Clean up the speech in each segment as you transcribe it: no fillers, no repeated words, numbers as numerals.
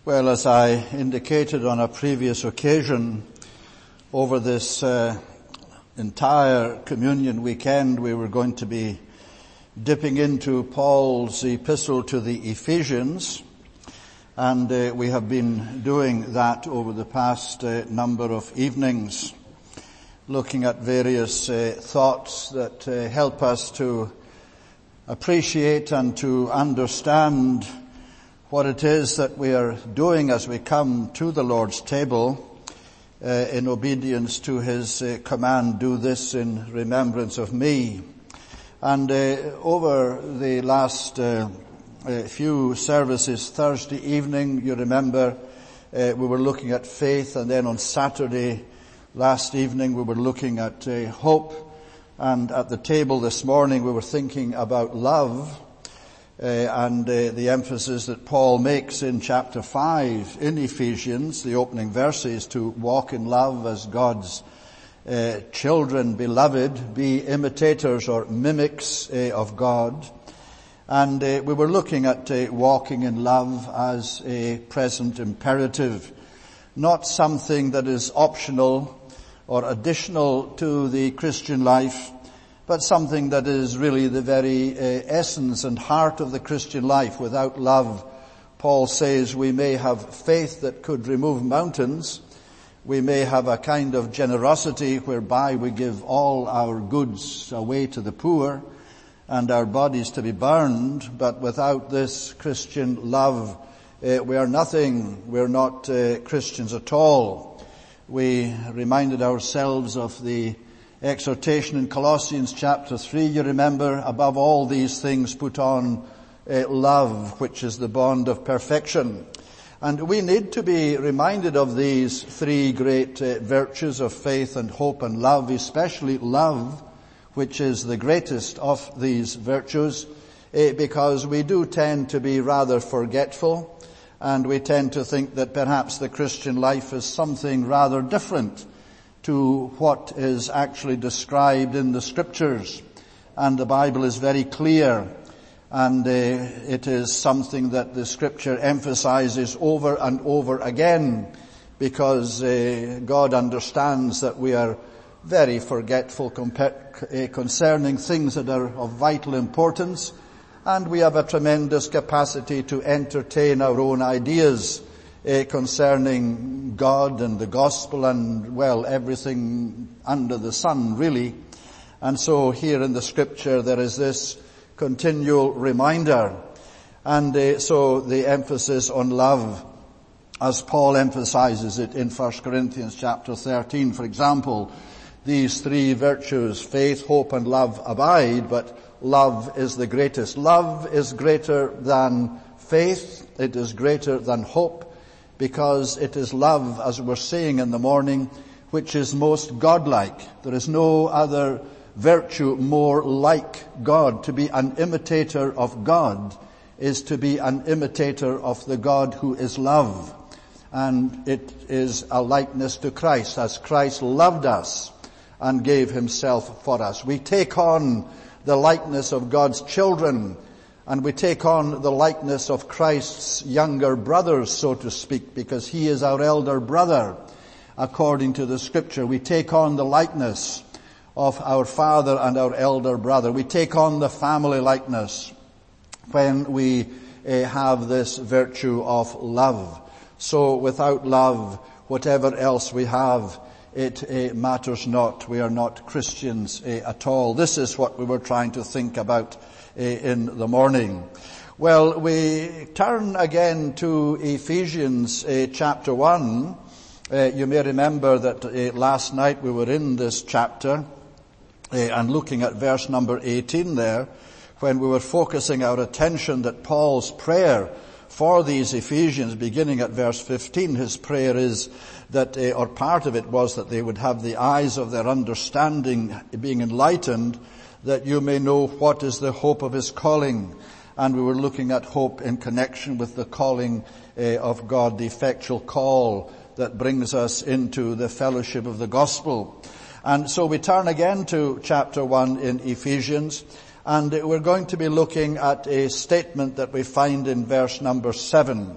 Well, as I indicated on a previous occasion, over this entire communion weekend, we were going to be dipping into Paul's epistle to the Ephesians, and we have been doing that over the past number of evenings, looking at various thoughts that help us to appreciate and to understand what it is that we are doing as we come to the Lord's table in obedience to His command, do this in remembrance of me. And over the last few services, Thursday evening, you remember, we were looking at faith, and then on Saturday last evening we were looking at hope, and at the table this morning we were thinking about love. And the emphasis that Paul makes in chapter 5 in Ephesians, the opening verses, to walk in love as God's children, beloved, be imitators or mimics of God. And we were looking at walking in love as a present imperative, not something that is optional or additional to the Christian life, but something that is really the very essence and heart of the Christian life. Without love, Paul says, we may have faith that could remove mountains. We may have a kind of generosity whereby we give all our goods away to the poor and our bodies to be burned. But without this Christian love, we are nothing. We're not Christians at all. We reminded ourselves of the exhortation in Colossians chapter 3, you remember, above all these things put on love, which is the bond of perfection. And we need to be reminded of these three great virtues of faith and hope and love, especially love, which is the greatest of these virtues, because we do tend to be rather forgetful, and we tend to think that perhaps the Christian life is something rather different to what is actually described in the Scriptures. And the Bible is very clear, and it is something that the Scripture emphasizes over and over again, because God understands that we are very forgetful concerning things that are of vital importance, and we have a tremendous capacity to entertain our own ideas concerning God and the gospel and, well, everything under the sun, really. And so here in the Scripture there is this continual reminder. And so the emphasis on love, as Paul emphasizes it in 1 Corinthians chapter 13, for example, these three virtues, faith, hope, and love, abide, but love is the greatest. Love is greater than faith. It is greater than hope, because it is love, as we're saying in the morning, which is most godlike. There is no other virtue more like God. To be an imitator of God is to be an imitator of the God who is love. And it is a likeness to Christ, as Christ loved us and gave himself for us. We take on the likeness of God's children, and we take on the likeness of Christ's younger brothers, so to speak, because he is our elder brother, according to the Scripture. We take on the likeness of our father and our elder brother. We take on the family likeness when we have this virtue of love. So without love, whatever else we have, it matters not. We are not Christians at all. This is what we were trying to think about in the morning. Well, we turn again to Ephesians chapter 1. You may remember that last night we were in this chapter and looking at verse number 18 there, when we were focusing our attention that Paul's prayer for these Ephesians, beginning at verse 15, his prayer is that, or part of it was that they would have the eyes of their understanding being enlightened, that you may know what is the hope of his calling. And we were looking at hope in connection with the calling of God, the effectual call that brings us into the fellowship of the gospel. And so we turn again to chapter 1 in Ephesians, and we're going to be looking at a statement that we find in verse number 7,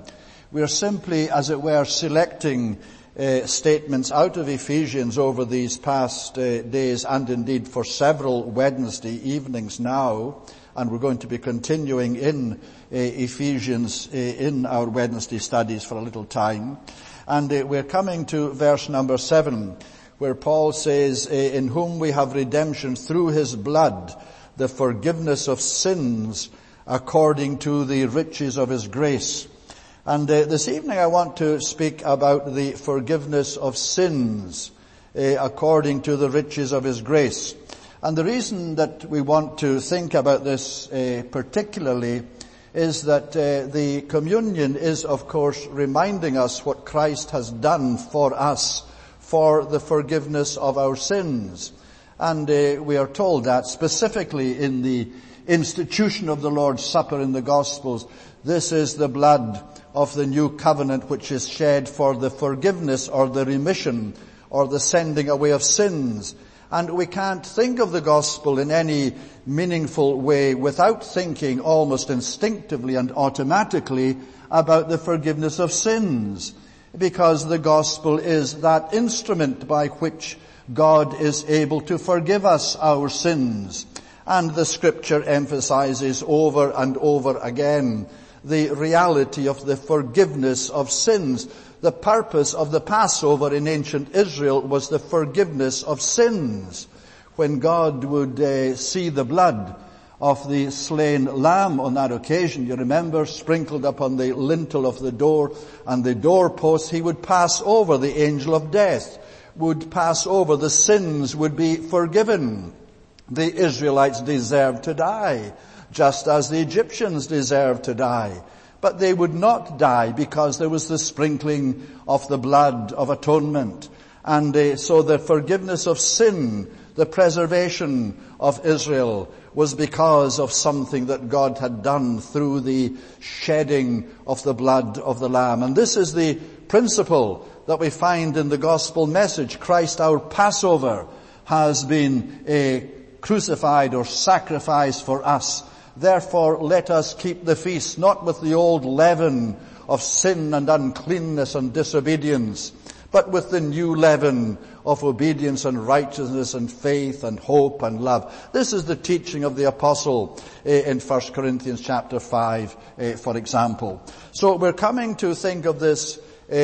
We are simply, as it were, selecting statements out of Ephesians over these past days, and indeed for several Wednesday evenings now, and we're going to be continuing in Ephesians in our Wednesday studies for a little time. And we're coming to verse number 7, where Paul says, in whom we have redemption through his blood, the forgiveness of sins according to the riches of his grace. And this evening I want to speak about the forgiveness of sins according to the riches of his grace. And the reason that we want to think about this particularly is that the communion is, of course, reminding us what Christ has done for us for the forgiveness of our sins. And we are told that specifically in the institution of the Lord's Supper in the Gospels. This is the blood of the new covenant which is shed for the forgiveness or the remission or the sending away of sins. And we can't think of the gospel in any meaningful way without thinking almost instinctively and automatically about the forgiveness of sins, because the gospel is that instrument by which God is able to forgive us our sins. And the scripture emphasizes over and over again the reality of the forgiveness of sins. The purpose of the Passover in ancient Israel was the forgiveness of sins. When God would see the blood of the slain lamb on that occasion, you remember, sprinkled upon the lintel of the door and the doorpost, he would pass over the angel of death, would pass over, the sins would be forgiven. The Israelites deserved to die, just as the Egyptians deserved to die. But they would not die because there was the sprinkling of the blood of atonement. And so the forgiveness of sin, the preservation of Israel, was because of something that God had done through the shedding of the blood of the Lamb. And this is the principle that we find in the gospel message. Christ, our Passover, has been crucified or sacrificed for us. Therefore, let us keep the feast, not with the old leaven of sin and uncleanness and disobedience, but with the new leaven of obedience and righteousness and faith and hope and love. This is the teaching of the apostle in 1 Corinthians chapter 5, for example. So we're coming to think of this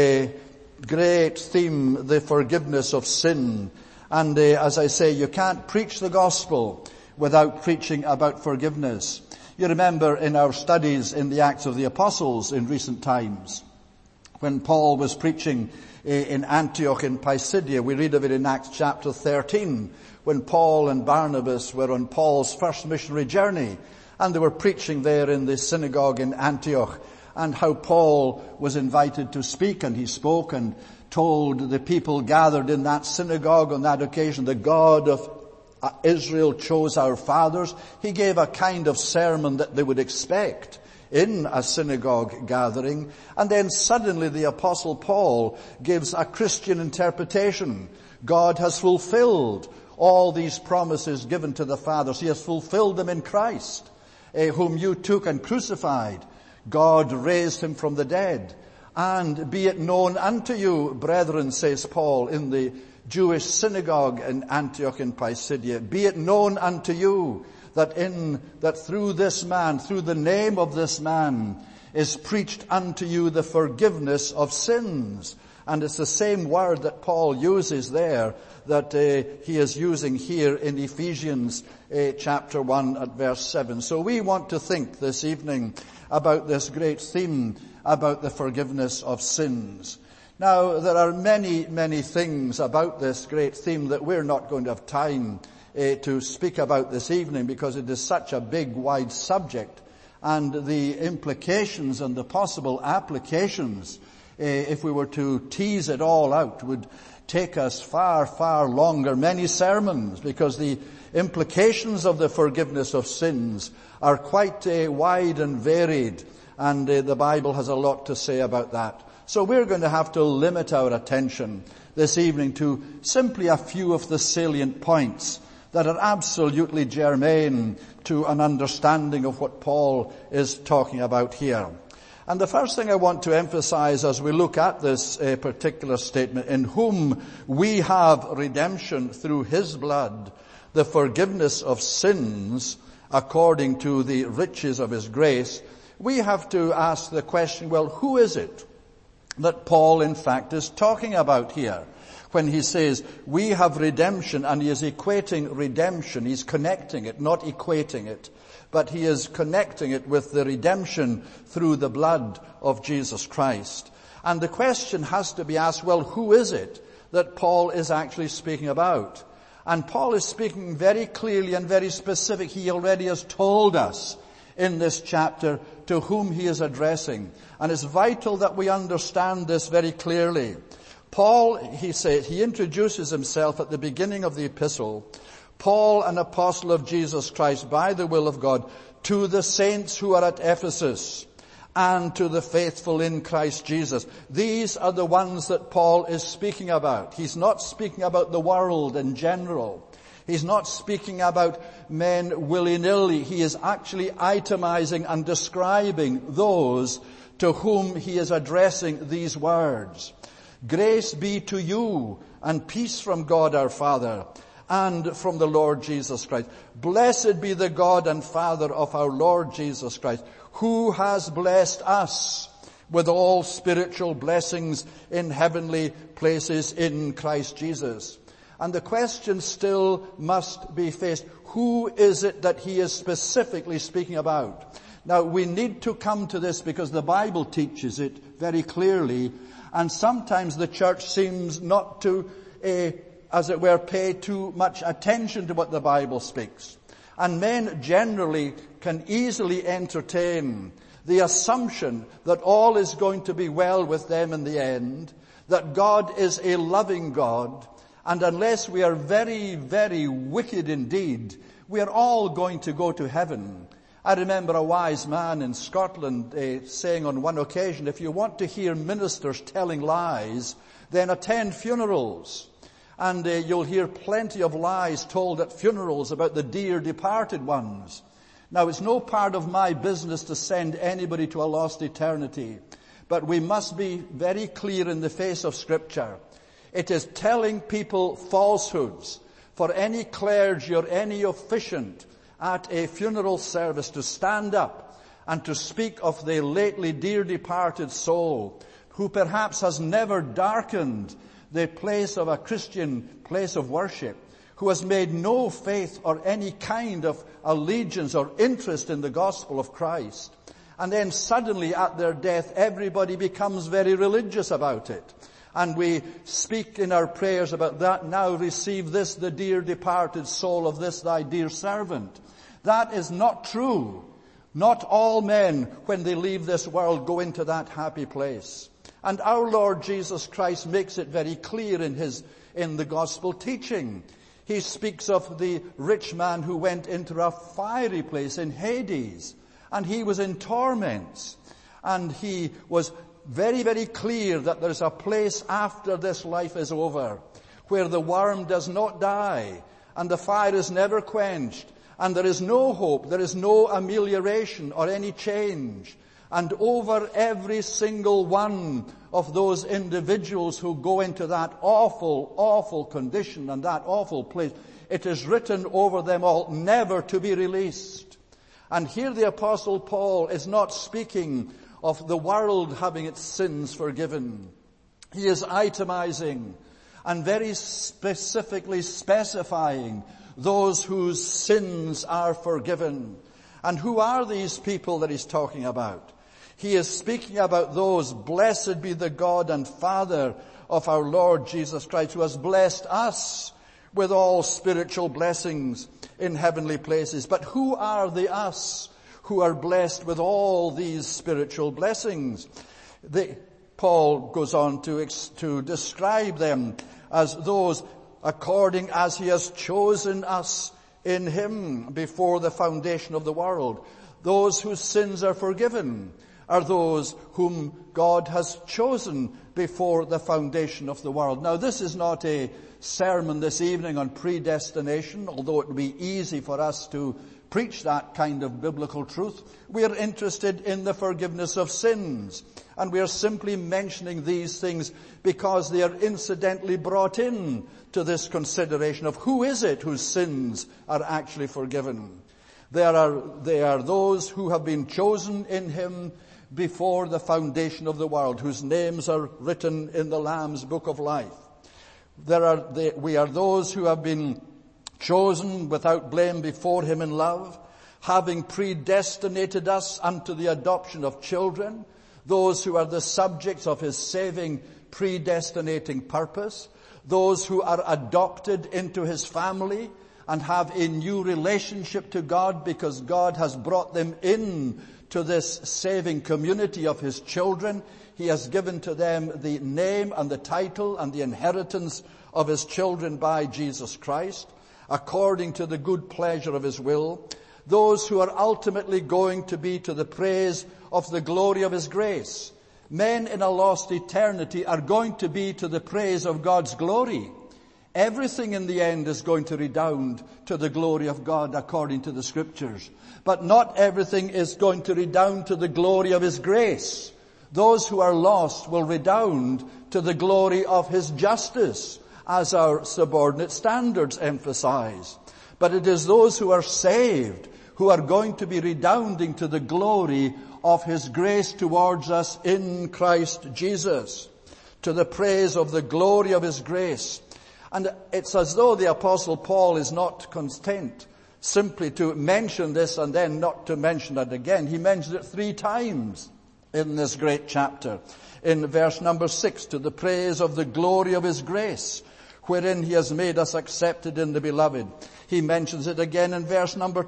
great theme, the forgiveness of sin. And as I say, you can't preach the gospel without preaching about forgiveness. You remember in our studies in the Acts of the Apostles in recent times, when Paul was preaching in Antioch in Pisidia, we read of it in Acts chapter 13, when Paul and Barnabas were on Paul's first missionary journey, and they were preaching there in the synagogue in Antioch, and how Paul was invited to speak, and he spoke and told the people gathered in that synagogue on that occasion, the God of Israel chose our fathers. He gave a kind of sermon that they would expect in a synagogue gathering. And then suddenly the Apostle Paul gives a Christian interpretation. God has fulfilled all these promises given to the fathers. He has fulfilled them in Christ, whom you took and crucified. God raised him from the dead. And be it known unto you, brethren, says Paul in the Jewish synagogue in Antioch in Pisidia, be it known unto you that through this man, through the name of this man, is preached unto you the forgiveness of sins. And it's the same word that Paul uses there that he is using here in Ephesians chapter 1 at verse 7. So we want to think this evening about this great theme about the forgiveness of sins. Now, there are many, many things about this great theme that we're not going to have time to speak about this evening, because it is such a big, wide subject, and the implications and the possible applications, if we were to tease it all out, would take us far, far longer, many sermons, because the implications of the forgiveness of sins are quite wide and varied, and the Bible has a lot to say about that. So we're going to have to limit our attention this evening to simply a few of the salient points that are absolutely germane to an understanding of what Paul is talking about here. And the first thing I want to emphasize as we look at this particular statement, in whom we have redemption through his blood, the forgiveness of sins according to the riches of his grace, we have to ask the question, well, who is it that Paul in fact is talking about here? When he says, we have redemption, and he is equating redemption, he's connecting it, not equating it, but he is connecting it with the redemption through the blood of Jesus Christ. And the question has to be asked, well, who is it that Paul is actually speaking about? And Paul is speaking very clearly and very specific. He already has told us in this chapter to whom he is addressing. And it's vital that we understand this very clearly. Paul, he introduces himself at the beginning of the epistle, Paul, an apostle of Jesus Christ by the will of God, to the saints who are at Ephesus and to the faithful in Christ Jesus. These are the ones that Paul is speaking about. He's not speaking about the world in general. He's not speaking about men willy-nilly. He is actually itemizing and describing those to whom he is addressing these words. Grace be to you and peace from God our Father and from the Lord Jesus Christ. Blessed be the God and Father of our Lord Jesus Christ, who has blessed us with all spiritual blessings in heavenly places in Christ Jesus. And the question still must be faced. Who is it that he is specifically speaking about? Now, we need to come to this because the Bible teaches it very clearly, and sometimes the church seems not to, as it were, pay too much attention to what the Bible speaks. And men generally can easily entertain the assumption that all is going to be well with them in the end, that God is a loving God, and unless we are very, very wicked indeed, we are all going to go to heaven. I remember a wise man in Scotland saying on one occasion, if you want to hear ministers telling lies, then attend funerals. And you'll hear plenty of lies told at funerals about the dear departed ones. Now, it's no part of my business to send anybody to a lost eternity, but we must be very clear in the face of Scripture. It is telling people falsehoods for any clergy or any officiant at a funeral service to stand up and to speak of the lately dear departed soul who perhaps has never darkened the place of a Christian place of worship, who has made no faith or any kind of allegiance or interest in the gospel of Christ. And then suddenly at their death, everybody becomes very religious about it. And we speak in our prayers about that. Now receive this, the dear departed soul of this thy dear servant. That is not true. Not all men, when they leave this world, go into that happy place. And our Lord Jesus Christ makes it very clear in the gospel teaching. He speaks of the rich man who went into a fiery place in Hades, and he was in torments. And he was very, very clear that there's a place after this life is over, where the worm does not die, and the fire is never quenched, and there is no hope, there is no amelioration or any change. And over every single one of those individuals who go into that awful, awful condition and that awful place, it is written over them all, never to be released. And here the Apostle Paul is not speaking of the world having its sins forgiven. He is itemizing and very specifically specifying those whose sins are forgiven. And who are these people that he's talking about? He is speaking about those, blessed be the God and Father of our Lord Jesus Christ, who has blessed us with all spiritual blessings in heavenly places. But who are the us who are blessed with all these spiritual blessings? Paul goes on to describe them as those according as he has chosen us in him before the foundation of the world. Those whose sins are forgiven are those whom God has chosen before the foundation of the world. Now, this is not a sermon this evening on predestination, although it would be easy for us to preach that kind of biblical truth. We are interested in the forgiveness of sins. And we are simply mentioning these things because they are incidentally brought in to this consideration of who is it whose sins are actually forgiven. They are those who have been chosen in him before the foundation of the world, whose names are written in the Lamb's book of life. We are those who have been chosen without blame before him in love, having predestinated us unto the adoption of children, those who are the subjects of his saving, predestinating purpose, those who are adopted into his family and have a new relationship to God because God has brought them in to this saving community of his children. He has given to them the name and the title and the inheritance of his children by Jesus Christ, according to the good pleasure of his will. Those who are ultimately going to be to the praise of the glory of his grace. Men in a lost eternity are going to be to the praise of God's glory. Everything in the end is going to redound to the glory of God according to the scriptures. But not everything is going to redound to the glory of his grace. Those who are lost will redound to the glory of his justice, as our subordinate standards emphasize. But it is those who are saved who are going to be redounding to the glory of his grace towards us in Christ Jesus, to the praise of the glory of his grace. And it's as though the Apostle Paul is not content simply to mention this and then not to mention it again. He mentions it 3 times in this great chapter. In verse number 6, to the praise of the glory of his grace, wherein he has made us accepted in the beloved. He mentions it again in verse number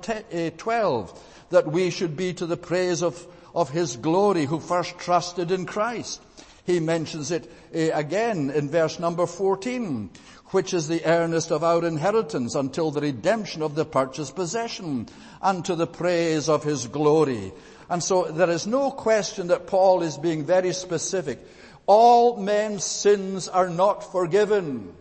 12, that we should be to the praise of his glory who first trusted in Christ. He mentions it again in verse number 14, which is the earnest of our inheritance until the redemption of the purchased possession, unto the praise of his glory. And so there is no question that Paul is being very specific. All men's sins are not forgiven.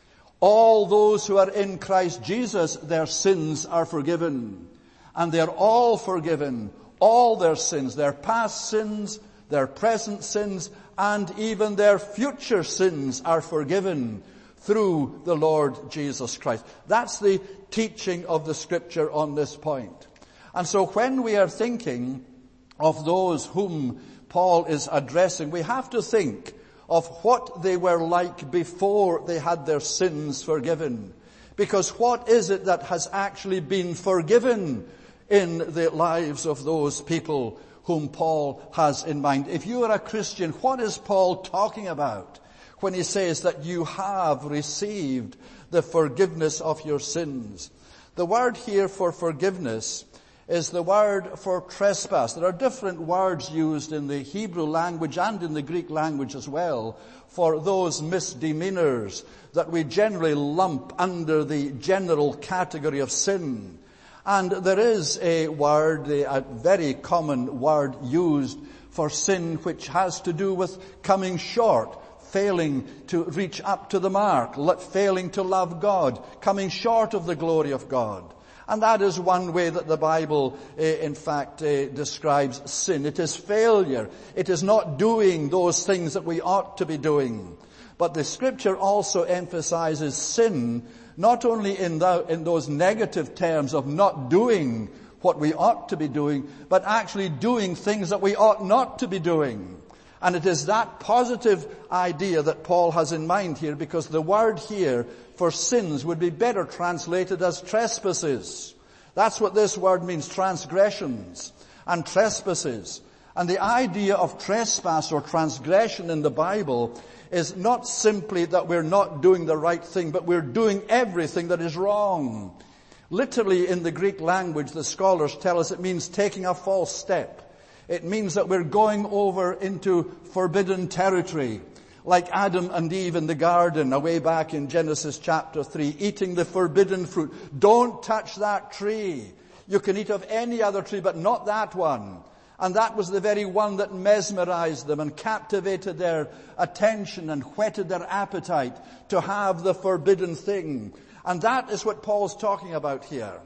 All those who are in Christ Jesus, their sins are forgiven. And they're all forgiven. All their sins, their past sins, their present sins, and even their future sins are forgiven through the Lord Jesus Christ. That's the teaching of the scripture on this point. And so when we are thinking of those whom Paul is addressing, we have to think of what they were like before they had their sins forgiven. Because what is it that has actually been forgiven in the lives of those people whom Paul has in mind? If you are a Christian, what is Paul talking about when he says that you have received the forgiveness of your sins? The word here for forgiveness is the word for trespass. There are different words used in the Hebrew language and in the Greek language as well for those misdemeanors that we generally lump under the general category of sin. And there is a word, a very common word used for sin which has to do with coming short, failing to reach up to the mark, failing to love God, coming short of the glory of God. And that is one way that the Bible, in fact, describes sin. It is failure. It is not doing those things that we ought to be doing. But the Scripture also emphasizes sin, not only in those negative terms of not doing what we ought to be doing, but actually doing things that we ought not to be doing. And it is that positive idea that Paul has in mind here, because the word here for sins would be better translated as trespasses. That's what this word means, transgressions and trespasses. And the idea of trespass or transgression in the Bible is not simply that we're not doing the right thing, but we're doing everything that is wrong. Literally in the Greek language, the scholars tell us it means taking a false step. It means that we're going over into forbidden territory, like Adam and Eve in the garden, away back in Genesis chapter 3, eating the forbidden fruit. Don't touch that tree. You can eat of any other tree, but not that one. And that was the very one that mesmerized them and captivated their attention and whetted their appetite to have the forbidden thing. And that is what Paul's talking about here.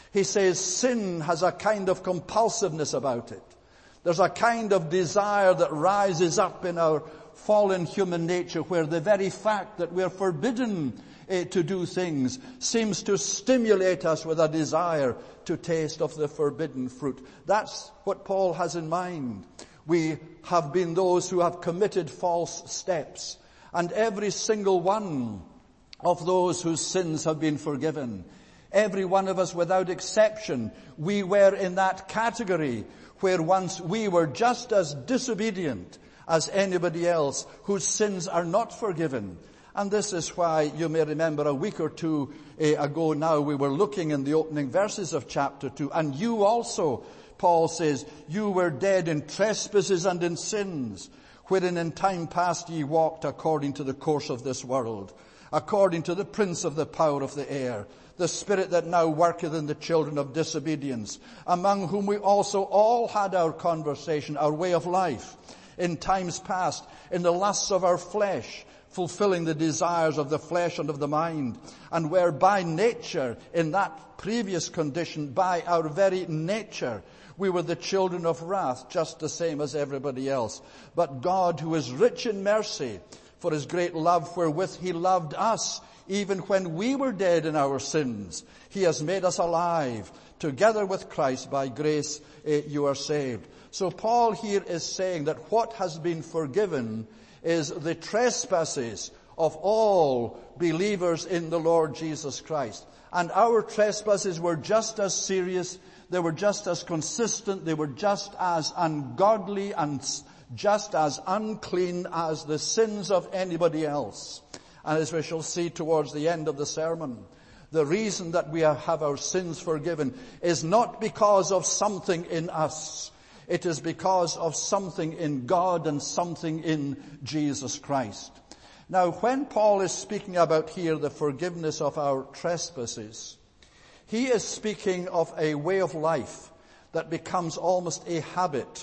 He says sin has a kind of compulsiveness about it. There's a kind of desire that rises up in our fallen human nature where the very fact that we're forbidden to do things seems to stimulate us with a desire to taste of the forbidden fruit. That's what Paul has in mind. We have been those who have committed false steps, and every single one of those whose sins have been forgiven, every one of us without exception, we were in that category where once we were just as disobedient as anybody else whose sins are not forgiven. And this is why you may remember a week or two ago now we were looking in the opening verses of chapter 2. And you also, Paul says, you were dead in trespasses and in sins, wherein in time past ye walked according to the course of this world, according to the prince of the power of the air, the spirit that now worketh in the children of disobedience, among whom we also all had our conversation, our way of life, in times past, in the lusts of our flesh, fulfilling the desires of the flesh and of the mind, and were by nature, in that previous condition, by our very nature, we were the children of wrath, just the same as everybody else. But God, who is rich in mercy, for his great love wherewith he loved us, even when we were dead in our sins, he has made us alive. Together with Christ, by grace you are saved. So Paul here is saying that what has been forgiven is the trespasses of all believers in the Lord Jesus Christ. And our trespasses were just as serious, they were just as consistent, they were just as ungodly and just as unclean as the sins of anybody else. And as we shall see towards the end of the sermon, the reason that we have our sins forgiven is not because of something in us. It is because of something in God and something in Jesus Christ. Now, when Paul is speaking about here the forgiveness of our trespasses, he is speaking of a way of life that becomes almost a habit.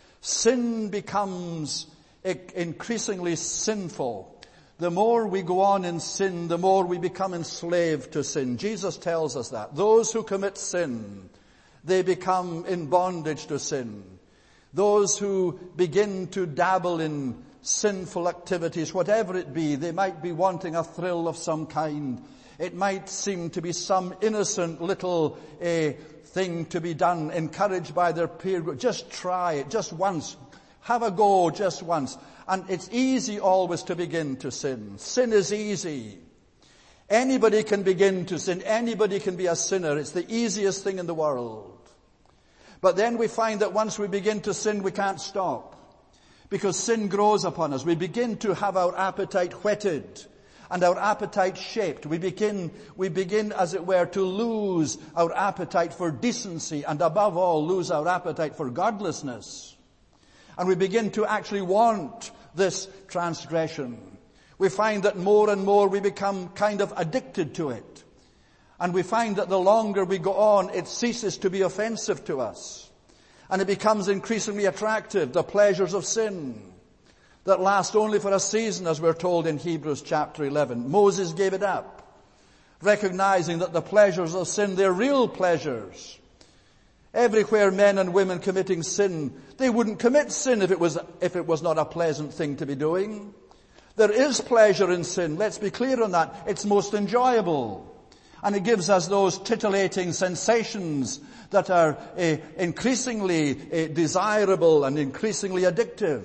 Sin becomes increasingly sinful. The more we go on in sin, the more we become enslaved to sin. Jesus tells us that. Those who commit sin, they become in bondage to sin. Those who begin to dabble in sinful activities, whatever it be, they might be wanting a thrill of some kind. It might seem to be some innocent little thing to be done, encouraged by their peer group. Just try it, just once. Have a go just once. And it's easy always to begin to sin. Sin is easy. Anybody can begin to sin. Anybody can be a sinner. It's the easiest thing in the world. But then we find that once we begin to sin, we can't stop. Because sin grows upon us. We begin to have our appetite whetted and our appetite shaped. We begin, as it were, to lose our appetite for decency and above all lose our appetite for godlessness. And we begin to actually want this transgression. We find that more and more we become kind of addicted to it. And we find that the longer we go on, it ceases to be offensive to us. And it becomes increasingly attractive, the pleasures of sin that last only for a season, as we're told in Hebrews chapter 11. Moses gave it up, recognizing that the pleasures of sin, they're real pleasures. Everywhere men and women committing sin, they wouldn't commit sin if it was not a pleasant thing to be doing. There is pleasure in sin. Let's be clear on that. It's most enjoyable. And it gives us those titillating sensations that are increasingly desirable and increasingly addictive.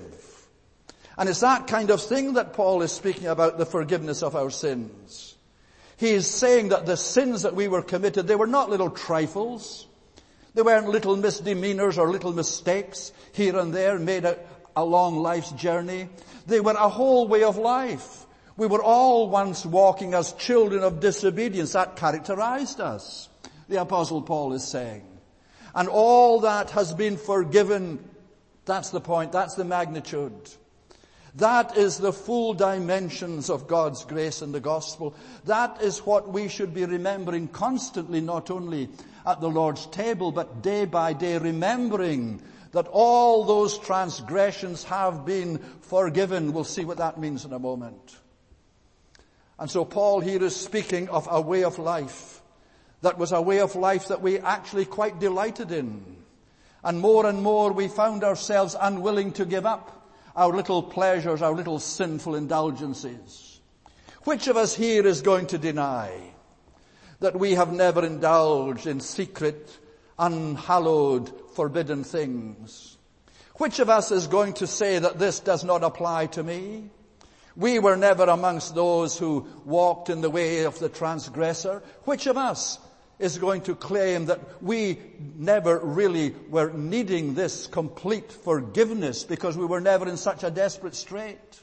And it's that kind of thing that Paul is speaking about, the forgiveness of our sins. He is saying that the sins that we were committed, they were not little trifles. They weren't little misdemeanors or little mistakes here and there made along life's journey. They were a whole way of life. We were all once walking as children of disobedience. That characterized us, the Apostle Paul is saying. And all that has been forgiven. That's the point. That's the magnitude. That is the full dimensions of God's grace in the gospel. That is what we should be remembering constantly, not only at the Lord's table, but day by day, remembering that all those transgressions have been forgiven. We'll see what that means in a moment. And so Paul here is speaking of a way of life That was a way of life that we actually quite delighted in. And more we found ourselves unwilling to give up our little pleasures, our little sinful indulgences. Which of us here is going to deny that we have never indulged in secret, unhallowed, forbidden things? Which of us is going to say that this does not apply to me? We were never amongst those who walked in the way of the transgressor. Which of us is going to claim that we never really were needing this complete forgiveness because we were never in such a desperate strait?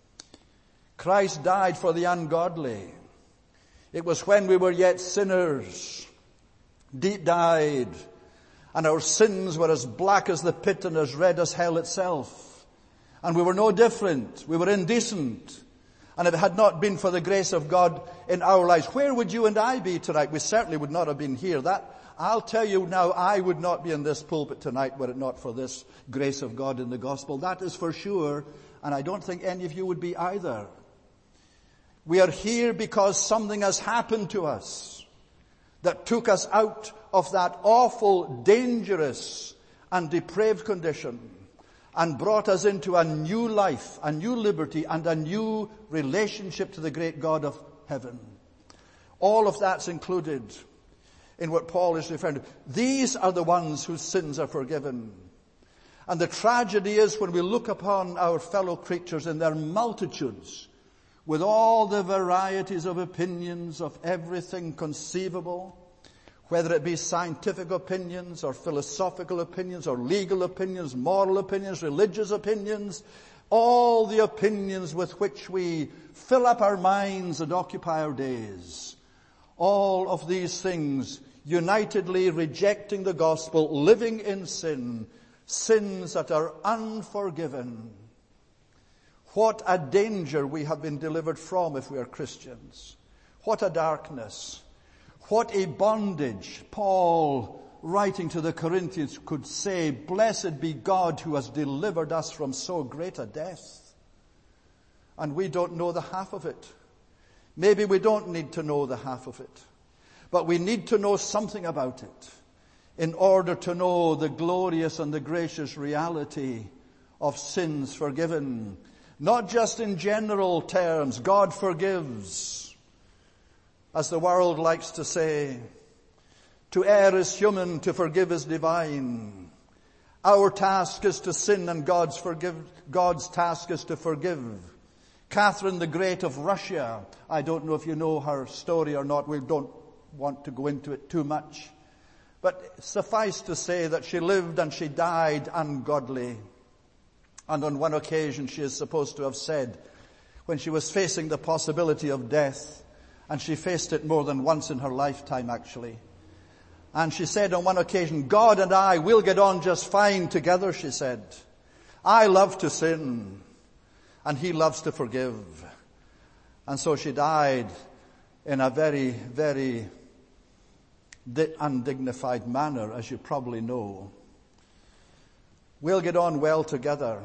Christ died for the ungodly. It was when we were yet sinners. Deep died, and our sins were as black as the pit and as red as hell itself. And we were no different. We were indecent. And if it had not been for the grace of God in our lives, where would you and I be tonight? We certainly would not have been here. I'll tell you now, I would not be in this pulpit tonight were it not for this grace of God in the gospel. That is for sure. And I don't think any of you would be either. We are here because something has happened to us that took us out of that awful, dangerous, and depraved condition and brought us into a new life, a new liberty, and a new relationship to the great God of heaven. All of that's included in what Paul is referring to. These are the ones whose sins are forgiven. And the tragedy is when we look upon our fellow creatures in their multitudes, with all the varieties of opinions of everything conceivable, whether it be scientific opinions or philosophical opinions or legal opinions, moral opinions, religious opinions, all the opinions with which we fill up our minds and occupy our days. All of these things unitedly rejecting the gospel, living in sin, sins that are unforgiven. What a danger we have been delivered from if we are Christians. What a darkness. What a bondage. Paul, writing to the Corinthians, could say, "Blessed be God who has delivered us from so great a death." And we don't know the half of it. Maybe we don't need to know the half of it. But we need to know something about it in order to know the glorious and the gracious reality of sins forgiven. Not just in general terms, God forgives. As the world likes to say, to err is human, to forgive is divine. Our task is to sin and God's task is to forgive. Catherine the Great of Russia, I don't know if you know her story or not, we don't want to go into it too much. But suffice to say that she lived and she died ungodly. And on one occasion she is supposed to have said, when she was facing the possibility of death, and she faced it more than once in her lifetime actually, and she said on one occasion, "God and I will get on just fine together," she said. "I love to sin, and He loves to forgive." And so she died in a very, very undignified manner, as you probably know. We'll get on well together.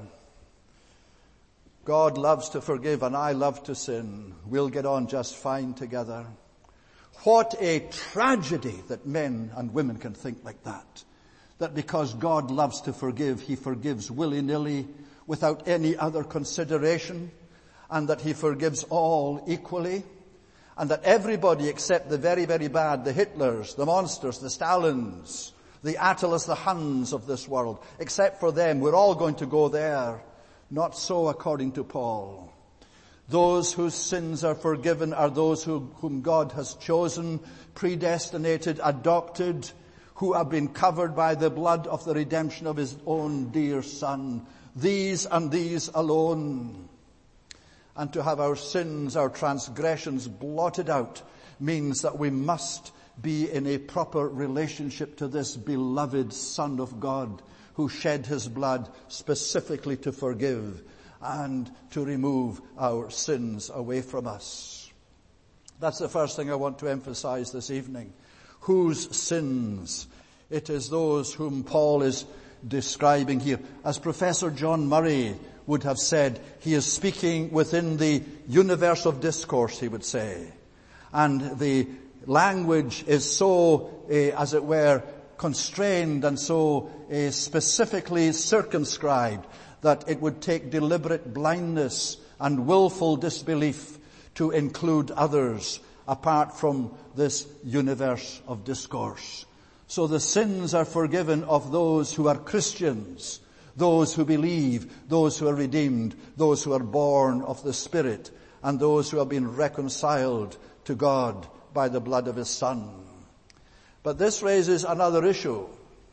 God loves to forgive and I love to sin. We'll get on just fine together. What a tragedy that men and women can think like that. That because God loves to forgive, He forgives willy-nilly without any other consideration, and that He forgives all equally, and that everybody except the very, very bad, the Hitlers, the monsters, the Stalins, the Attilas, the Huns of this world, except for them, we're all going to go there. Not so according to Paul. Those whose sins are forgiven are those whom God has chosen, predestinated, adopted, who have been covered by the blood of the redemption of His own dear Son. These and these alone. And to have our sins, our transgressions blotted out means that we must be in a proper relationship to this beloved Son of God, who shed His blood specifically to forgive and to remove our sins away from us. That's the first thing I want to emphasize this evening. Whose sins? It is those whom Paul is describing here. As Professor John Murray would have said, he is speaking within the universe of discourse, he would say. And the language is so, as it were, constrained and so specifically circumscribed that it would take deliberate blindness and willful disbelief to include others apart from this universe of discourse. So the sins are forgiven of those who are Christians, those who believe, those who are redeemed, those who are born of the Spirit, and those who have been reconciled to God by the blood of His Son. But this raises another issue.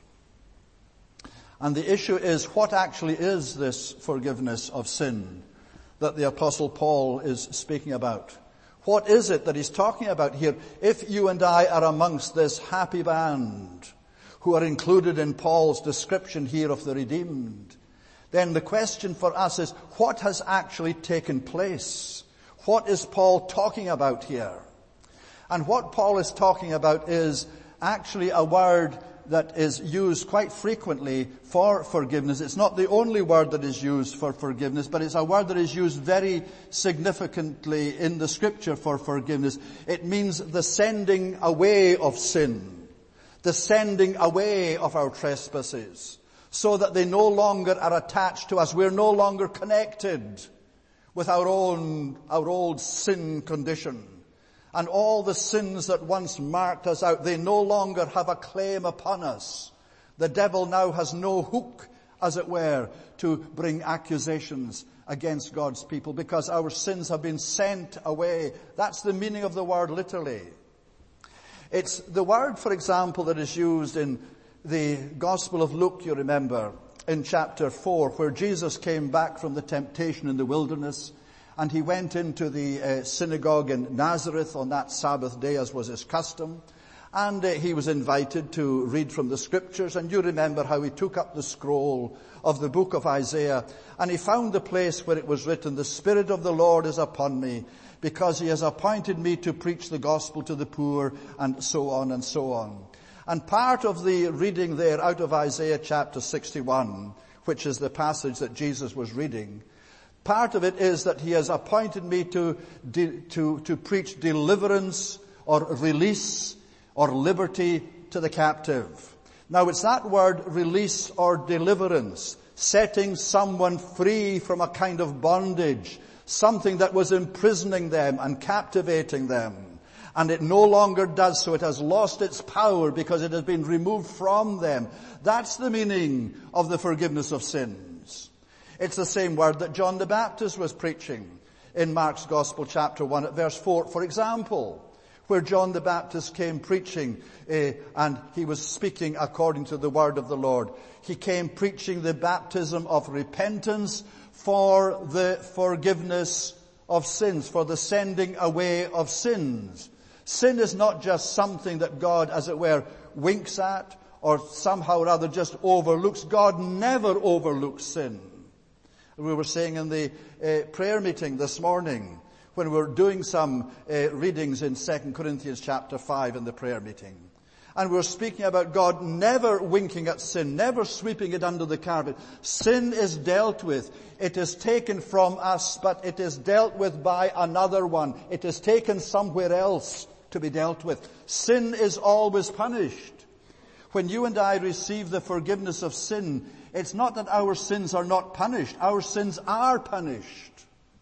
And the issue is, what actually is this forgiveness of sin that the Apostle Paul is speaking about? What is it that he's talking about here? If you and I are amongst this happy band who are included in Paul's description here of the redeemed, then the question for us is, what has actually taken place? What is Paul talking about here? And what Paul is talking about is actually a word that is used quite frequently for forgiveness. It's not the only word that is used for forgiveness, but it's a word that is used very significantly in the Scripture for forgiveness. It means the sending away of sin, the sending away of our trespasses, so that they no longer are attached to us. We're no longer connected with our old sin condition. And all the sins that once marked us out, they no longer have a claim upon us. The devil now has no hook, as it were, to bring accusations against God's people, because our sins have been sent away. That's the meaning of the word literally. It's the word, for example, that is used in the Gospel of Luke, you remember, in chapter 4, where Jesus came back from the temptation in the wilderness. And he went into the synagogue in Nazareth on that Sabbath day, as was his custom. And he was invited to read from the Scriptures. And you remember how he took up the scroll of the book of Isaiah. And he found the place where it was written, "The Spirit of the Lord is upon me, because He has appointed me to preach the gospel to the poor," and so on and so on. And part of the reading there out of Isaiah chapter 61, which is the passage that Jesus was reading, part of it is that He has appointed me to preach deliverance or release or liberty to the captive. Now it's that word release or deliverance, setting someone free from a kind of bondage, something that was imprisoning them and captivating them. And it no longer does so. It has lost its power because it has been removed from them. That's the meaning of the forgiveness of sins. It's the same word that John the Baptist was preaching in Mark's Gospel chapter 1 at verse 4, for example, where John the Baptist came preaching and he was speaking according to the word of the Lord. He came preaching the baptism of repentance for the forgiveness of sins, for the sending away of sins. Sin is not just something that God, as it were, winks at or somehow or other just overlooks. God never overlooks sin. We were saying in the prayer meeting this morning, when we were doing some readings in 2 Corinthians chapter 5 in the prayer meeting. And we were speaking about God never winking at sin, never sweeping it under the carpet. Sin is dealt with. It is taken from us, but it is dealt with by another one. It is taken somewhere else to be dealt with. Sin is always punished. When you and I receive the forgiveness of sin, it's not that our sins are not punished. Our sins are punished.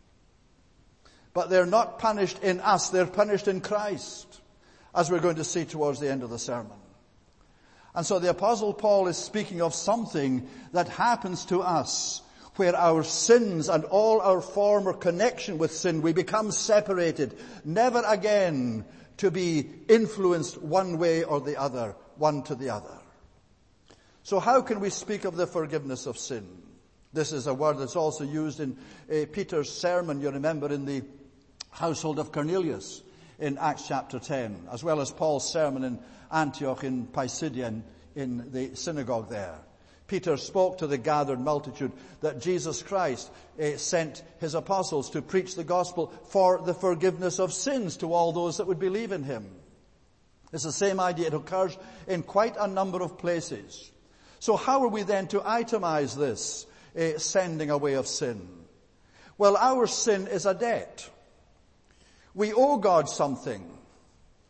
But they're not punished in us. They're punished in Christ, as we're going to see towards the end of the sermon. And so the Apostle Paul is speaking of something that happens to us, where our sins and all our former connection with sin, we become separated, never again to be influenced one way or the other, one to the other. So how can we speak of the forgiveness of sin? This is a word that's also used in Peter's sermon, you remember, in the household of Cornelius in Acts chapter 10, as well as Paul's sermon in Antioch in Pisidian in the synagogue there. Peter spoke to the gathered multitude that Jesus Christ sent his apostles to preach the gospel for the forgiveness of sins to all those that would believe in him. It's the same idea. It occurs in quite a number of places. So how are we then to itemize this sending away of sin? Well, our sin is a debt. We owe God something.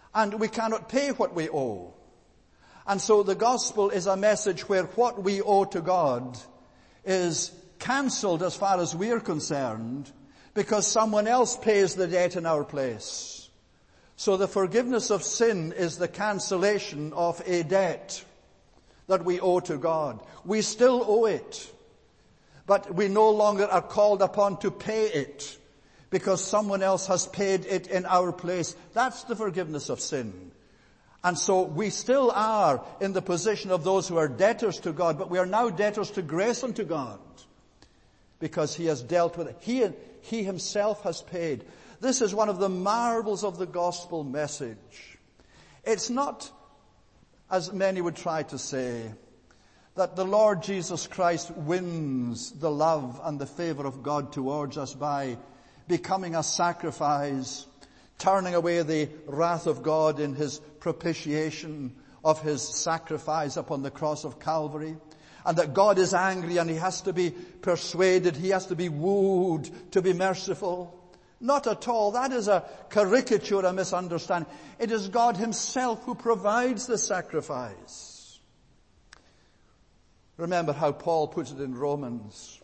and we cannot pay what we owe. And so the gospel is a message where what we owe to God is cancelled as far as we're concerned, because someone else pays the debt in our place. So the forgiveness of sin is the cancellation of a debt that we owe to God. We still owe it, but we no longer are called upon to pay it because someone else has paid it in our place. That's the forgiveness of sin. And so we still are in the position of those who are debtors to God, but we are now debtors to grace unto God because He has dealt with it. He Himself has paid. This is one of the marvels of the gospel message. It's not, as many would try to say, that the Lord Jesus Christ wins the love and the favor of God towards us by becoming a sacrifice, turning away the wrath of God in His propitiation of His sacrifice upon the cross of Calvary, and that God is angry and He has to be persuaded, He has to be wooed to be merciful. Not at all. That is a caricature, a misunderstanding. It is God Himself who provides the sacrifice. Remember how Paul puts it in Romans.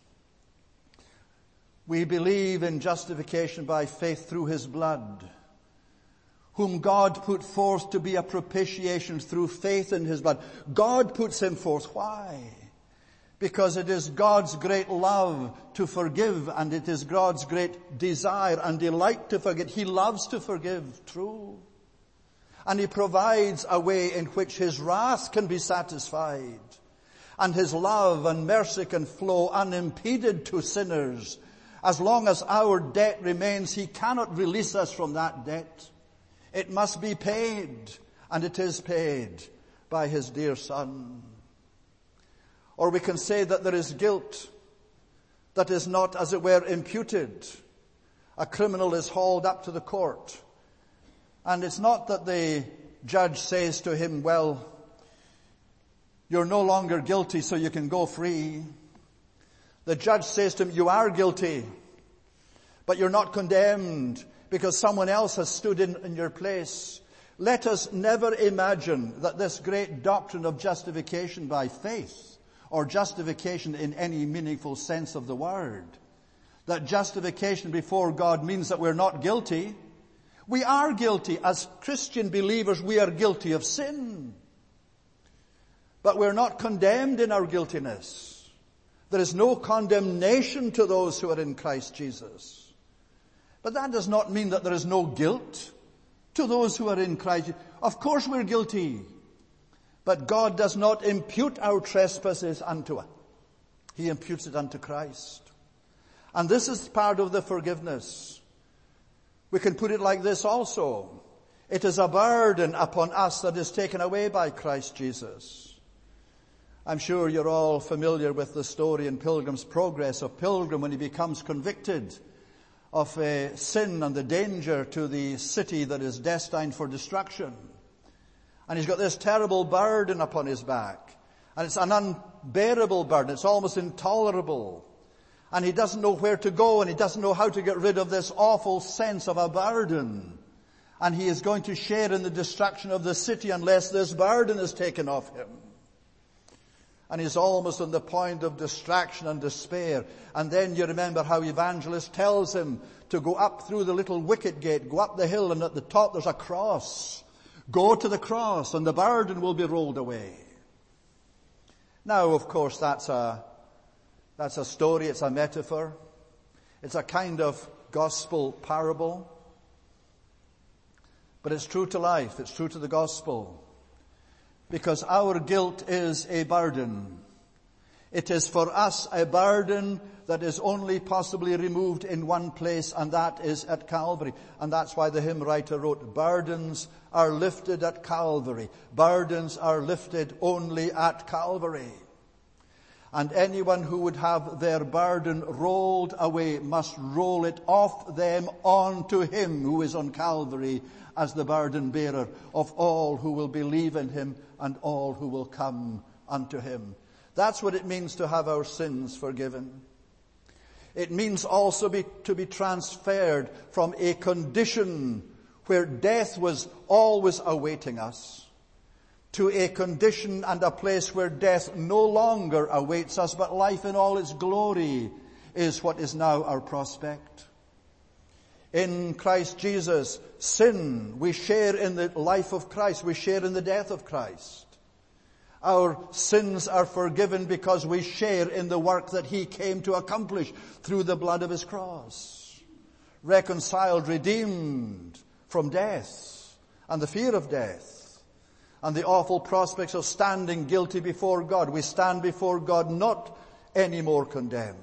We believe in justification by faith through His blood, whom God put forth to be a propitiation through faith in His blood. God puts Him forth. Why? Because it is God's great love to forgive, and it is God's great desire and delight to forget. He loves to forgive, true. And He provides a way in which His wrath can be satisfied, and His love and mercy can flow unimpeded to sinners. As long as our debt remains, He cannot release us from that debt. It must be paid, and it is paid by His dear Son. Or we can say that there is guilt that is not, as it were, imputed. A criminal is hauled up to the court, and it's not that the judge says to him, well, you're no longer guilty, so you can go free. The judge says to him, you are guilty, but you're not condemned because someone else has stood in your place. Let us never imagine that this great doctrine of justification by faith, or justification in any meaningful sense of the word, that justification before God means that we're not guilty. We are guilty. As Christian believers, we are guilty of sin. But we're not condemned in our guiltiness. There is no condemnation to those who are in Christ Jesus. But that does not mean that there is no guilt to those who are in Christ. Of course we're guilty. But God does not impute our trespasses unto us. He imputes it unto Christ. And this is part of the forgiveness. We can put it like this also. It is a burden upon us that is taken away by Christ Jesus. I'm sure you're all familiar with the story in Pilgrim's Progress of Pilgrim when he becomes convicted of sin and the danger to the city that is destined for destruction. And he's got this terrible burden upon his back. And it's an unbearable burden. It's almost intolerable. And he doesn't know where to go, and he doesn't know how to get rid of this awful sense of a burden. And he is going to share in the destruction of the city unless this burden is taken off him. And he's almost on the point of distraction and despair. And then you remember how Evangelist tells him to go up through the little wicket gate, go up the hill, and at the top there's a cross. Go to the cross and the burden will be rolled away. Now, of course, that's a story, it's a metaphor. It's a kind of gospel parable. But it's true to life, it's true to the gospel. Because our guilt is a burden. It is for us a burden that is only possibly removed in one place, and that is at Calvary. And that's why the hymn writer wrote, burdens are lifted at Calvary. Burdens are lifted only at Calvary. And anyone who would have their burden rolled away must roll it off them onto Him who is on Calvary as the burden bearer of all who will believe in Him and all who will come unto Him. That's what it means to have our sins forgiven. It means also to be transferred from a condition where death was always awaiting us, to a condition and a place where death no longer awaits us, but life in all its glory is what is now our prospect. In Christ Jesus, sin, we share in the life of Christ, we share in the death of Christ. Our sins are forgiven because we share in the work that He came to accomplish through the blood of His cross. Reconciled, redeemed from death and the fear of death and the awful prospects of standing guilty before God. We stand before God not any more condemned.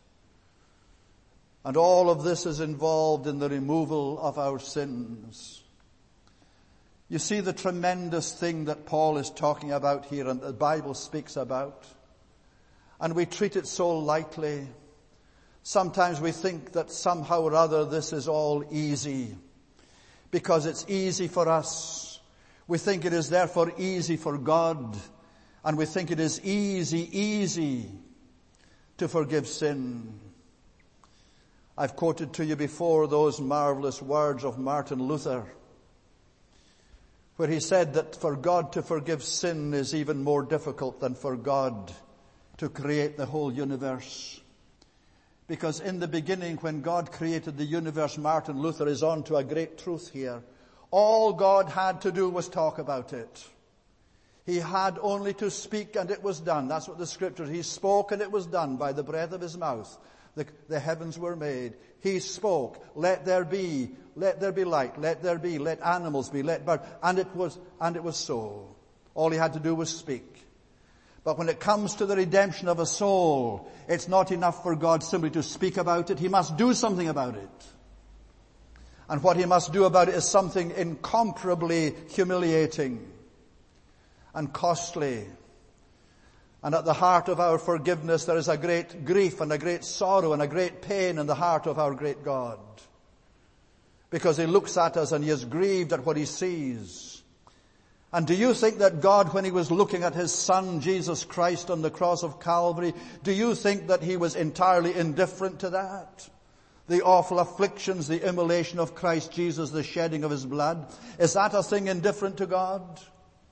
And all of this is involved in the removal of our sins. You see the tremendous thing that Paul is talking about here and the Bible speaks about. And we treat it so lightly. Sometimes we think that somehow or other this is all easy. Because it's easy for us. We think it is therefore easy for God. And we think it is easy to forgive sin. I've quoted to you before those marvelous words of Martin Luther, where he said that for God to forgive sin is even more difficult than for God to create the whole universe. Because in the beginning, when God created the universe, Martin Luther is on to a great truth here. All God had to do was talk about it. He had only to speak and it was done. That's what the scripture, He spoke and it was done by the breath of His mouth. The heavens were made. He spoke, let there be light, let there be, let animals be, let birds. And it was so. All He had to do was speak. But when it comes to the redemption of a soul, it's not enough for God simply to speak about it. He must do something about it. And what He must do about it is something incomparably humiliating and costly. And at the heart of our forgiveness there is a great grief and a great sorrow and a great pain in the heart of our great God. Because He looks at us and He is grieved at what He sees. And do you think that God, when He was looking at His Son, Jesus Christ, on the cross of Calvary, do you think that He was entirely indifferent to that? The awful afflictions, the immolation of Christ Jesus, the shedding of His blood. Is that a thing indifferent to God?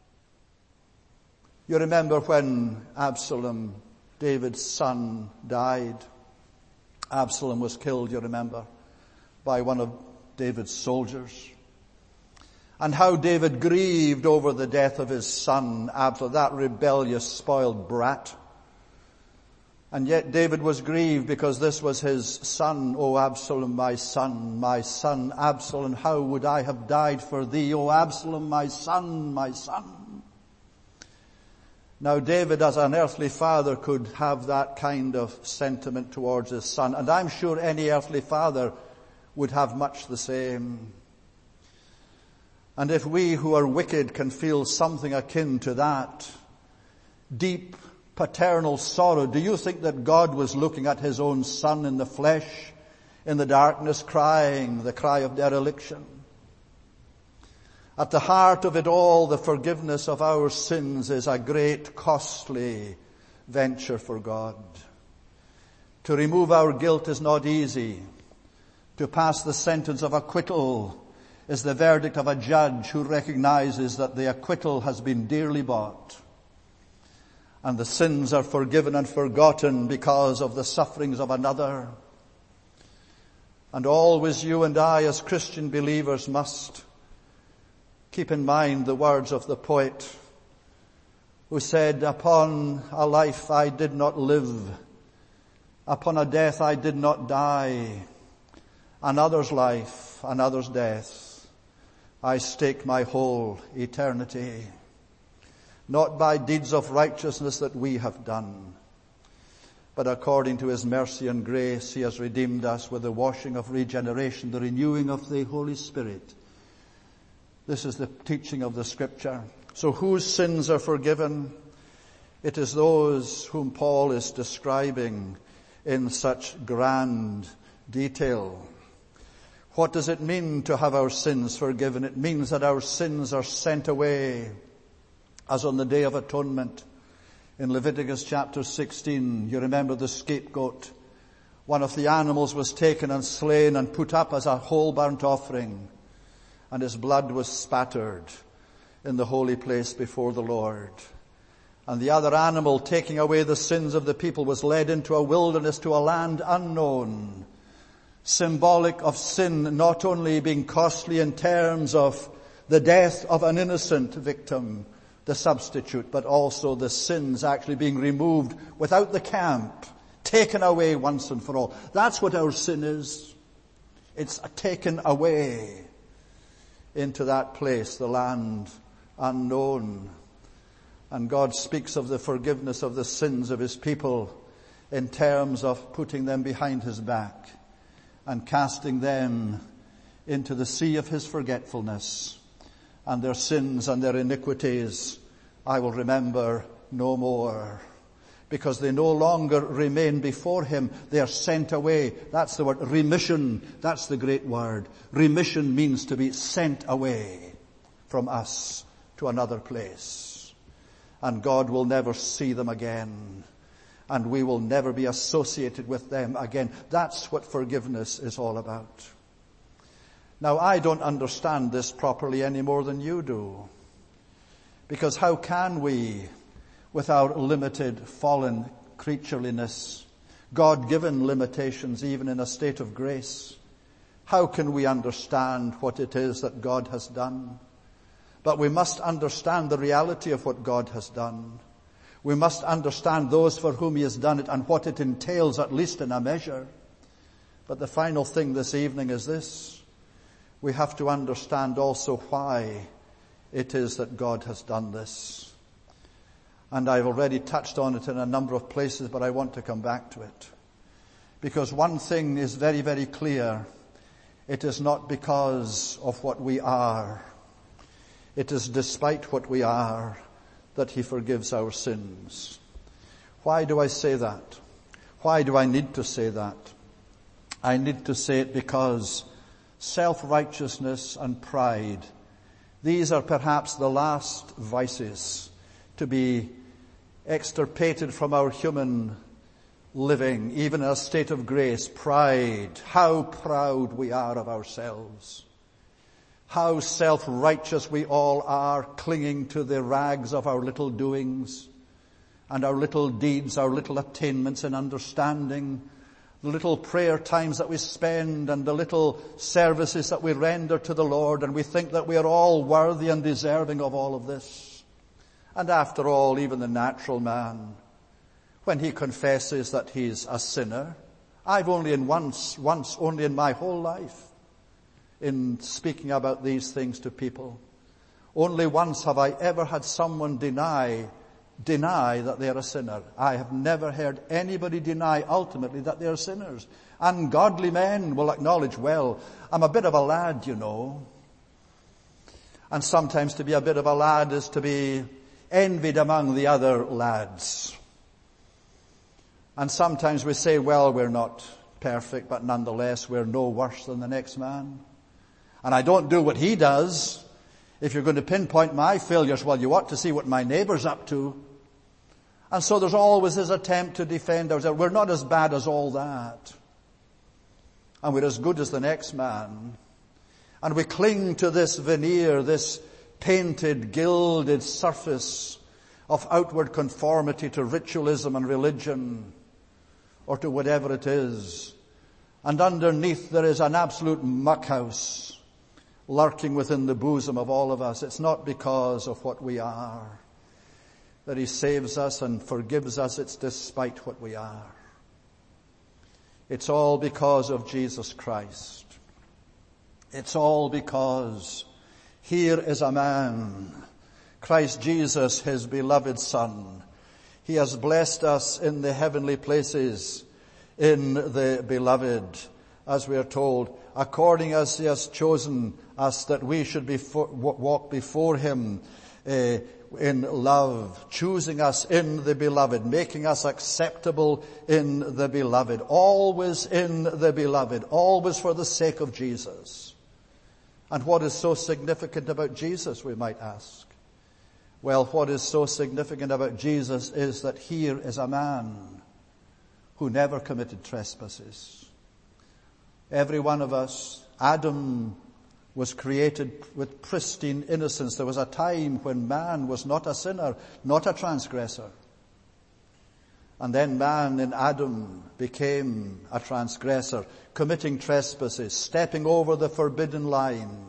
You remember when Absalom, David's son, died. Absalom was killed, you remember, by one of David's soldiers. And how David grieved over the death of his son, Absalom, that rebellious, spoiled brat. And yet David was grieved because this was his son. O Absalom, my son, Absalom, how would I have died for thee? O Absalom, my son, my son. Now David, as an earthly father, could have that kind of sentiment towards his son. And I'm sure any earthly father would have much the same. And if we who are wicked can feel something akin to that deep paternal sorrow, do you think that God was looking at His own Son in the flesh, in the darkness, crying the cry of dereliction? At the heart of it all, the forgiveness of our sins is a great, costly venture for God. To remove our guilt is not easy. To pass the sentence of acquittal is the verdict of a judge who recognizes that the acquittal has been dearly bought. And the sins are forgiven and forgotten because of the sufferings of another. And always you and I as Christian believers must keep in mind the words of the poet who said, upon a life I did not live, upon a death I did not die, another's life, another's death, I stake my whole eternity. Not by deeds of righteousness that we have done, but according to His mercy and grace He has redeemed us with the washing of regeneration, the renewing of the Holy Spirit. This is the teaching of the Scripture. So whose sins are forgiven? It is those whom Paul is describing in such grand detail. What does it mean to have our sins forgiven? It means that our sins are sent away, as on the Day of Atonement. In Leviticus chapter 16, you remember the scapegoat. One of the animals was taken and slain and put up as a whole burnt offering. and his blood was spattered in the holy place before the Lord. And the other animal, taking away the sins of the people, was led into a wilderness to a land unknown, symbolic of sin not only being costly in terms of the death of an innocent victim, the substitute, but also the sins actually being removed without the camp, taken away once and for all. That's what our sin is. It's taken away into that place, the land unknown. And God speaks of the forgiveness of the sins of his people in terms of putting them behind his back and casting them into the sea of his forgetfulness. And their sins and their iniquities I will remember no more. Because they no longer remain before him. They are sent away. That's the word. Remission. That's the great word. Remission means to be sent away from us to another place. And God will never see them again. And we will never be associated with them again. That's what forgiveness is all about. Now, I don't understand this properly any more than you do. Because how can we, with our limited, fallen creatureliness, God-given limitations, even in a state of grace, how can we understand what it is that God has done? But we must understand the reality of what God has done. We must understand those for whom he has done it and what it entails, at least in a measure. But the final thing this evening is this. We have to understand also why it is that God has done this. And I've already touched on it in a number of places, but I want to come back to it. Because one thing is very, very clear. It is not because of what we are. It is despite what we are that he forgives our sins. Why do I say that? Why do I need to say that? I need to say it because self-righteousness and pride, these are perhaps the last vices to be extirpated from our human living, even in a state of grace. Pride, how proud we are of ourselves. How self-righteous we all are, clinging to the rags of our little doings and our little deeds, our little attainments in understanding, the little prayer times that we spend and the little services that we render to the Lord, and we think that we are all worthy and deserving of all of this. And after all, even the natural man, when he confesses that he's a sinner, I've only once only in my whole life, in speaking about these things to people, only once have I ever had someone deny that they're a sinner. I have never heard anybody deny ultimately that they're sinners. Ungodly men will acknowledge, well, I'm a bit of a lad, you know. And sometimes to be a bit of a lad is to be envied among the other lads. And sometimes we say, well, we're not perfect, but nonetheless we're no worse than the next man. And I don't do what he does. If you're going to pinpoint my failures, well, you ought to see what my neighbor's up to. And so there's always this attempt to defend ourselves. We're not as bad as all that. And we're as good as the next man. And we cling to this veneer, this painted, gilded surface of outward conformity to ritualism and religion, or to whatever it is. And underneath there is an absolute muckhouse lurking within the bosom of all of us. It's not because of what we are that he saves us and forgives us. It's despite what we are. It's all because of Jesus Christ. It's all because here is a man, Christ Jesus, his beloved Son. He has blessed us in the heavenly places in the beloved, as we are told, according as he has chosen us that we should walk before him in love, choosing us in the beloved, making us acceptable in the beloved, always in the beloved, always for the sake of Jesus. And what is so significant about Jesus, we might ask? Well, what is so significant about Jesus is that here is a man who never committed trespasses. Every one of us, Adam was created with pristine innocence. There was a time when man was not a sinner, not a transgressor. And then man in Adam became a transgressor, committing trespasses, stepping over the forbidden line,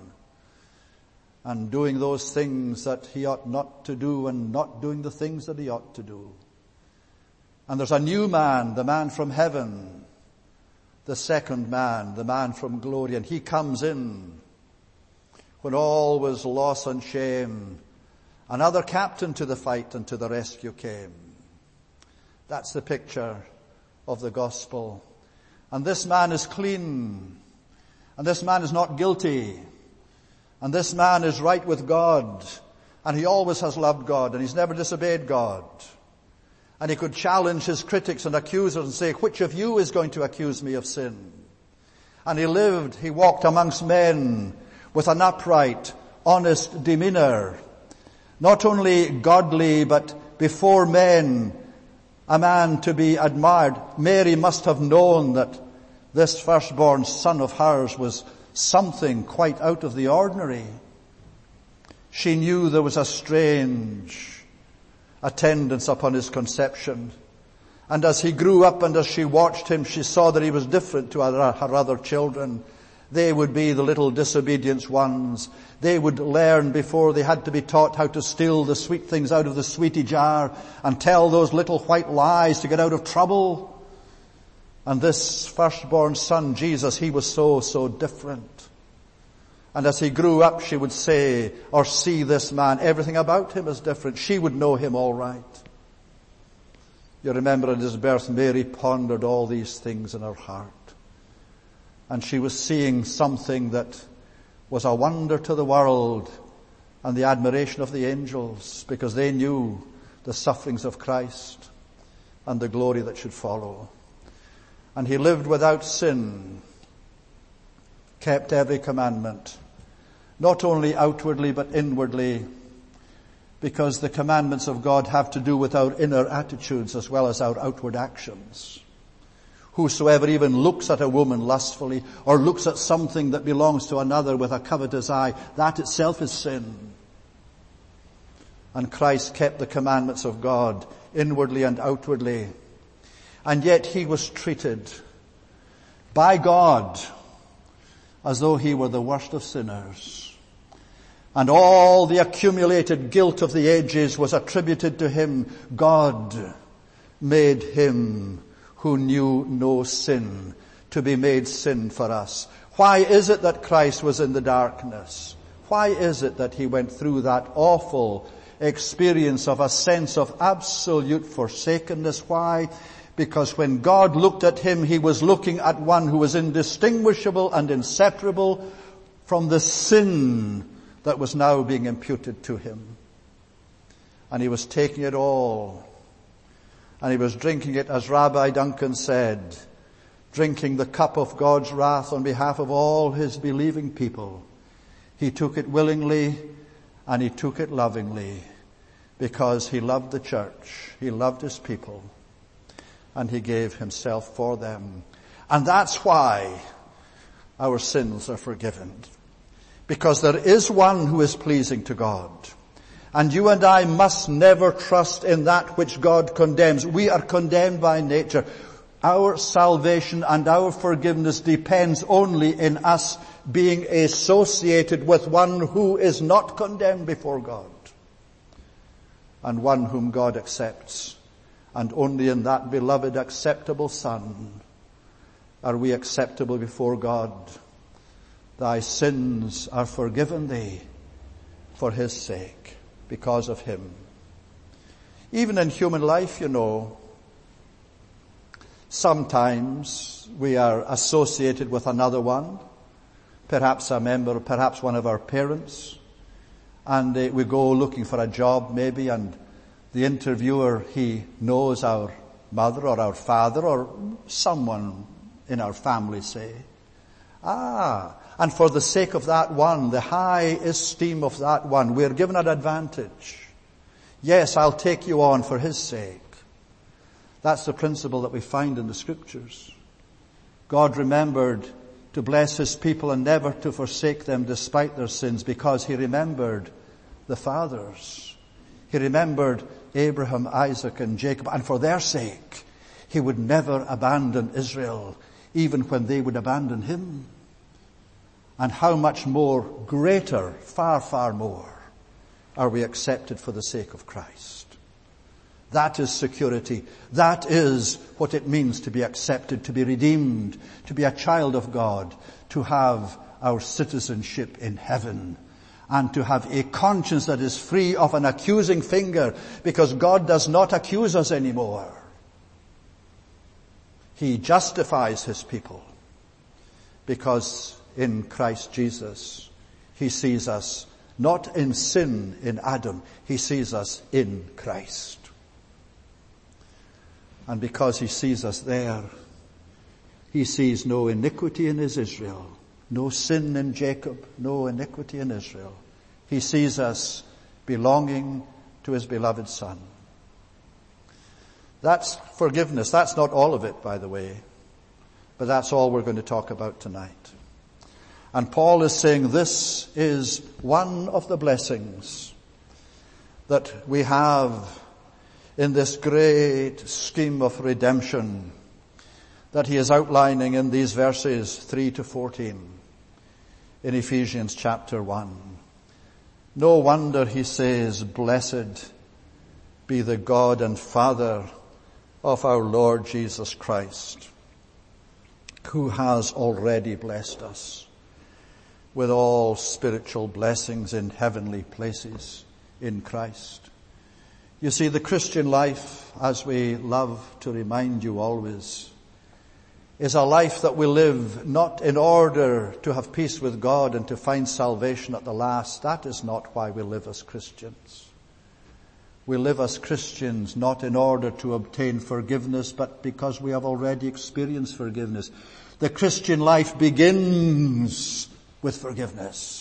and doing those things that he ought not to do and not doing the things that he ought to do. And there's a new man, the man from heaven, the second man, the man from glory, and he comes in when all was loss and shame. Another captain to the fight and to the rescue came. That's the picture of the gospel. And this man is clean. And this man is not guilty. And this man is right with God. And he always has loved God. And he's never disobeyed God. And he could challenge his critics and accusers and say, which of you is going to accuse me of sin? And he walked amongst men with an upright, honest demeanor. Not only godly, but before men, a man to be admired. Mary must have known that this firstborn son of hers was something quite out of the ordinary. She knew there was a strange attendance upon his conception. And as he grew up and as she watched him, she saw that he was different to her other children. They would be the little disobedient ones. They would learn before they had to be taught how to steal the sweet things out of the sweetie jar and tell those little white lies to get out of trouble. And this firstborn son, Jesus, he was so different. And as he grew up, she would say or see this man, everything about him is different. She would know him all right. You remember at his birth, Mary pondered all these things in her heart. And she was seeing something that was a wonder to the world and the admiration of the angels, because they knew the sufferings of Christ and the glory that should follow. And he lived without sin, kept every commandment, not only outwardly but inwardly, because the commandments of God have to do with our inner attitudes as well as our outward actions. Whosoever even looks at a woman lustfully or looks at something that belongs to another with a covetous eye, that itself is sin. And Christ kept the commandments of God inwardly and outwardly. And yet he was treated by God as though he were the worst of sinners. And all the accumulated guilt of the ages was attributed to him. God made him who knew no sin to be made sin for us. Why is it that Christ was in the darkness? Why is it that he went through that awful experience of a sense of absolute forsakenness? Why? Because when God looked at him, he was looking at one who was indistinguishable and inseparable from the sin that was now being imputed to him. And he was taking it all. And he was drinking it, as Rabbi Duncan said, drinking the cup of God's wrath on behalf of all his believing people. He took it willingly and he took it lovingly because he loved the church. He loved his people and he gave himself for them. And that's why our sins are forgiven. Because there is one who is pleasing to God. And you and I must never trust in that which God condemns. We are condemned by nature. Our salvation and our forgiveness depends only in us being associated with one who is not condemned before God. And one whom God accepts. And only in that beloved acceptable Son are we acceptable before God. Thy sins are forgiven thee for his sake. Because of him. Even in human life, you know, sometimes we are associated with another one, perhaps a member, perhaps one of our parents, and we go looking for a job maybe, and the interviewer, he knows our mother or our father or someone in our family, say. And for the sake of that one, the high esteem of that one, we're given an advantage. Yes, I'll take you on for his sake. That's the principle that we find in the scriptures. God remembered to to bless his people and never to forsake them despite their sins, because he remembered the fathers. He remembered Abraham, Isaac, and Jacob, and for their sake, he would never abandon Israel, even when they would abandon him. And how much more greater, far, far more, are we accepted for the sake of Christ. That is security. That is what it means to be accepted, to be redeemed, to be a child of God, to have our citizenship in heaven, and to have a conscience that is free of an accusing finger, because God does not accuse us anymore. He justifies his people, because in Christ Jesus, he sees us not in sin in Adam, he sees us in Christ. And because he sees us there, he sees no iniquity in his Israel, no sin in Jacob, no iniquity in Israel. He sees us belonging to his beloved Son. That's forgiveness. That's not all of it, by the way, but that's all we're going to talk about tonight. And Paul is saying this is one of the blessings that we have in this great scheme of redemption that he is outlining in these verses 3 to 14 in Ephesians chapter 1. No wonder he says, "Blessed be the God and Father of our Lord Jesus Christ, who has already blessed us with all spiritual blessings in heavenly places in Christ." You see, the Christian life, as we love to remind you always, is a life that we live not in order to have peace with God and to find salvation at the last. That is not why we live as Christians. We live as Christians not in order to obtain forgiveness, but because we have already experienced forgiveness. The Christian life begins with forgiveness.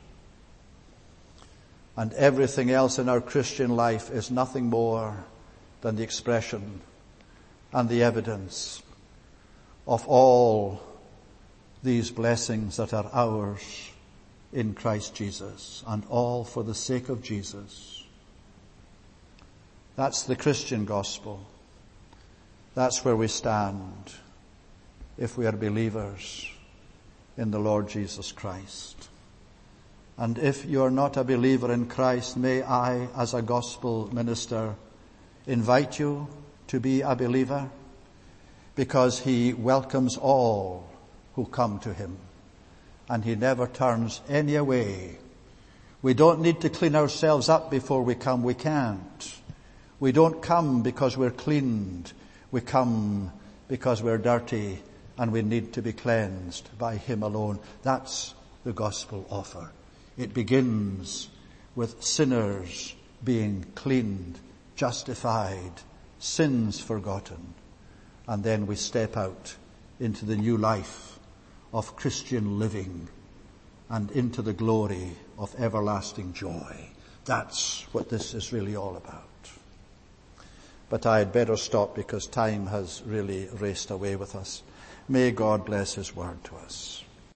And everything else in our Christian life is nothing more than the expression and the evidence of all these blessings that are ours in Christ Jesus, and all for the sake of Jesus. That's the Christian gospel. That's where we stand if we are believers in the Lord Jesus Christ. And if you are not a believer in Christ, may I, as a gospel minister, invite you to be a believer, because he welcomes all who come to him, and he never turns any away. We don't need to clean ourselves up before we come. We can't. We don't come because we're cleaned. We come because we're dirty and we need to be cleansed by him alone. That's the gospel offer. It begins with sinners being cleaned, justified, sins forgotten, and then we step out into the new life of Christian living and into the glory of everlasting joy. That's what this is really all about. But I had better stop because time has really raced away with us. May God bless his word to us.